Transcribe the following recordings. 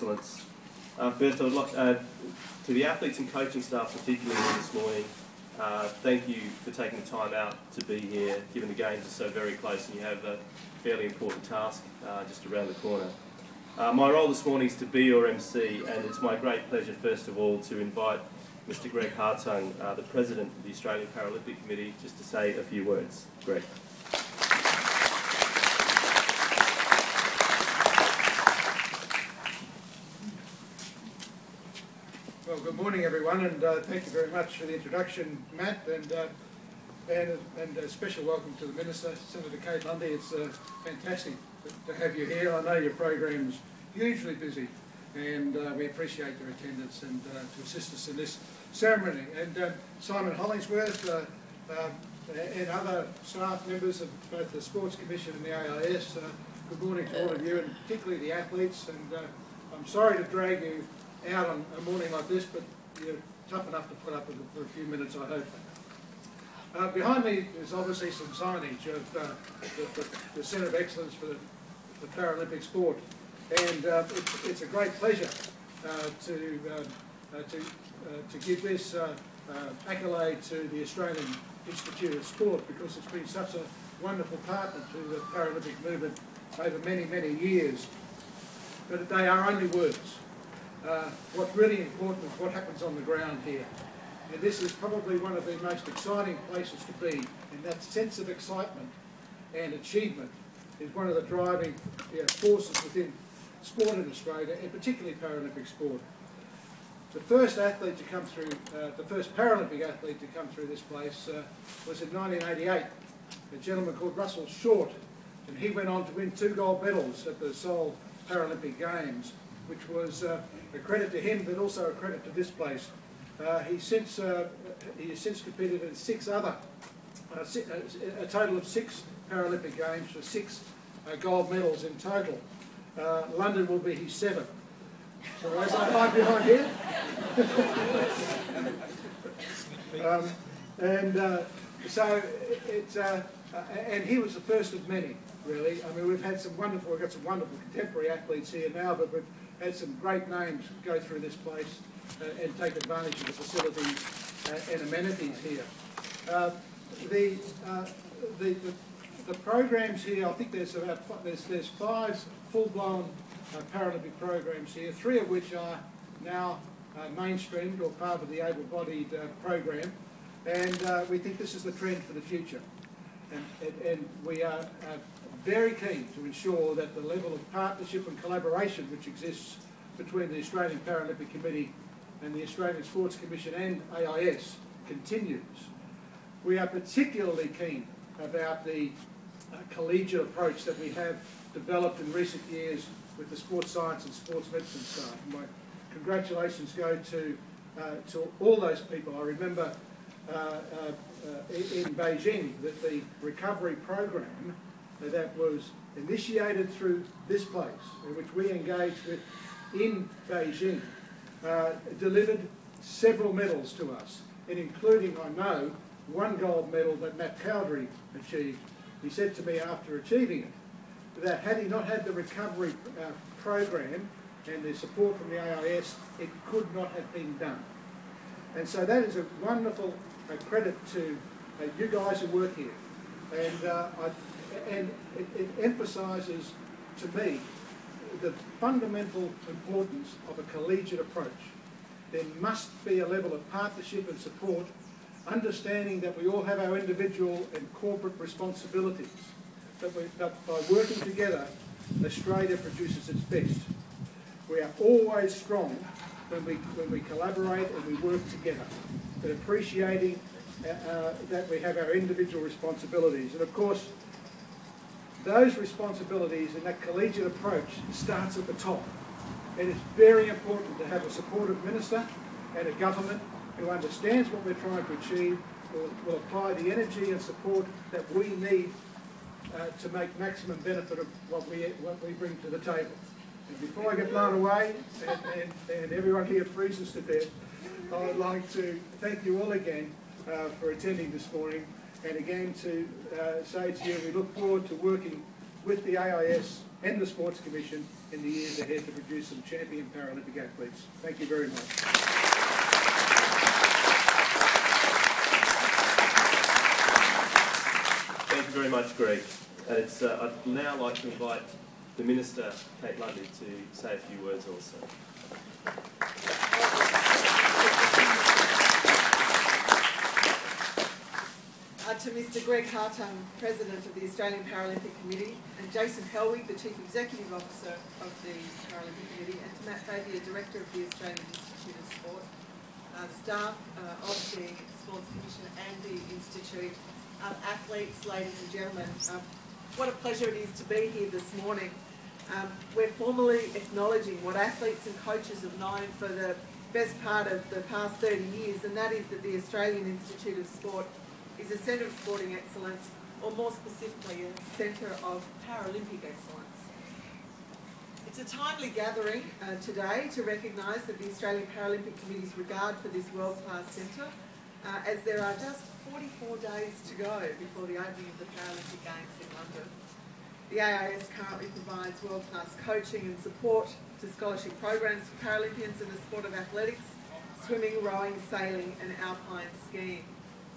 excellence. First, I would like to the athletes and coaching staff particularly this morning, thank you for taking the time out to be here, given the games are so very close and you have a fairly important task just around the corner. My role this morning is to be your MC, and it's my great pleasure first of all to invite Mr. Greg Hartung, the President of the Australian Paralympic Committee, just to say a few words. Greg. Well, good morning everyone, and thank you very much for the introduction, Matt, and a special welcome to the Minister, Senator Kate Lundy. It's fantastic to have you here. I know your program's hugely busy, and we appreciate your attendance and to assist us in this ceremony. And Simon Hollingsworth and other staff members of both the Sports Commission and the AIS, good morning to all of you, and particularly the athletes. And I'm sorry to drag you out on a morning like this, but you're tough enough to put up with it for a few minutes, I hope. Behind me is obviously some signage of the Centre of Excellence for the Paralympic sport, and it's a great pleasure to give this accolade to the Australian Institute of Sport, because it's been such a wonderful partner to the Paralympic movement over many, many years. But they are only words. What's really important is what happens on the ground here. And this is probably one of the most exciting places to be, and that sense of excitement and achievement is one of the driving forces within sport in Australia, and particularly Paralympic sport. The first athlete to come through, the first Paralympic athlete to come through this place was in 1988, a gentleman called Russell Short, and he went on to win 2 gold medals at the Seoul Paralympic Games, which was a credit to him, but also a credit to this place. He has since competed in 6 other, a total of 6 Paralympic Games for 6 gold medals in total. London will be his 7th. So as I find behind here. And he was the first of many, really. I mean, we've got some wonderful contemporary athletes here now, but we've had some great names go through this place and take advantage of the facilities and amenities here. The programs here, I think there's 5 full-blown Paralympic programs here, 3 of which are now mainstreamed or part of the able-bodied program, and we think this is the trend for the future. And we are very keen to ensure that the level of partnership and collaboration which exists between the Australian Paralympic Committee and the Australian Sports Commission and AIS continues. We are particularly keen about the collegiate approach that we have developed in recent years with the sports science and sports medicine staff. My congratulations go to all those people. I remember in Beijing that the recovery program that was initiated through this place, in which we engaged with in Beijing, delivered several medals to us, and including, I know, 1 gold medal that Matt Cowdery achieved. He said to me after achieving it that had he not had the recovery program and the support from the AIS, it could not have been done. And so that is a wonderful credit to you guys who work here. And it emphasises to me the fundamental importance of a collegiate approach. There must be a level of partnership and support, understanding that we all have our individual and corporate responsibilities, but by working together, Australia produces its best. We are always strong when we collaborate and we work together, but appreciating that we have our individual responsibilities. And of course, those responsibilities and that collegiate approach starts at the top. And it's very important to have a supportive minister and a government who understands what we're trying to achieve, will apply the energy and support that we need to make maximum benefit of what we bring to the table. And before I get blown away and everyone here freezes to death, I would like to thank you all again for attending this morning, and again to say to you we look forward to working with the AIS and the Sports Commission in the years ahead to produce some champion Paralympic athletes. Thank you very much. Thank you very much, Greg. And I'd now like to invite the Minister, Kate Lundy, to say a few words also. To Mr Greg Hartung, President of the Australian Paralympic Committee, and Jason Helwig, the Chief Executive Officer of the Paralympic Committee, and to Matt Favier, Director of the Australian Institute of Sport, staff of the Sports Commission and the Institute, athletes, ladies and gentlemen, what a pleasure it is to be here this morning. We're formally acknowledging what athletes and coaches have known for the best part of the past 30 years, and that is that the Australian Institute of Sport is a centre of sporting excellence, or more specifically, a centre of Paralympic excellence. It's a timely gathering today to recognise that the Australian Paralympic Committee's regard for this world-class centre, as there are just 44 days to go before the opening of the Paralympic Games in London. The AIS currently provides world-class coaching and support to scholarship programs for Paralympians in the sport of athletics, swimming, rowing, sailing and alpine skiing.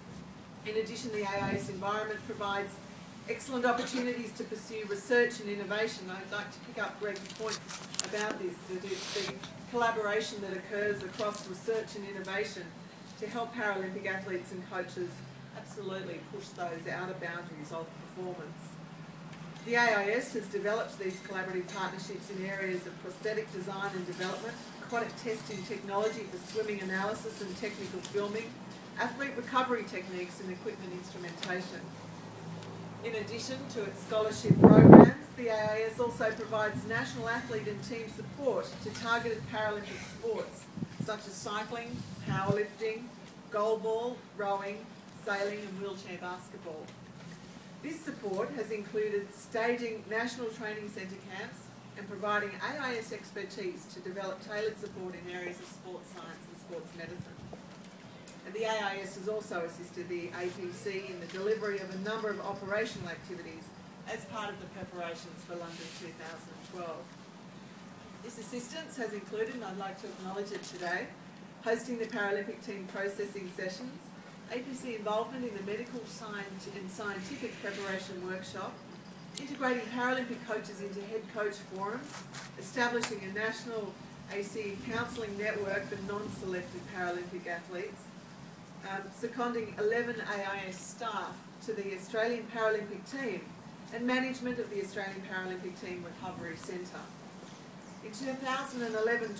In addition, the AIS environment provides excellent opportunities to pursue research and innovation. I'd like to pick up Greg's point about this, that it's the collaboration that occurs across research and innovation to help Paralympic athletes and coaches absolutely push those outer boundaries of performance. The AIS has developed these collaborative partnerships in areas of prosthetic design and development, aquatic testing technology for swimming analysis and technical filming, athlete recovery techniques and equipment instrumentation. In addition to its scholarship programs, the AIS also provides national athlete and team support to targeted Paralympic sports such as cycling, powerlifting, goalball, rowing, sailing and wheelchair basketball. This support has included staging national training centre camps and providing AIS expertise to develop tailored support in areas of sports science and sports medicine. And the AIS has also assisted the APC in the delivery of a number of operational activities as part of the preparations for London 2012. This assistance has included, and I'd like to acknowledge it today, hosting the Paralympic team processing sessions, APC involvement in the medical science and scientific preparation workshop, integrating Paralympic coaches into head coach forums, establishing a national ACE counselling network for non-selected Paralympic athletes, seconding 11 AIS staff to the Australian Paralympic team and management of the Australian Paralympic Team Recovery Centre. In 2011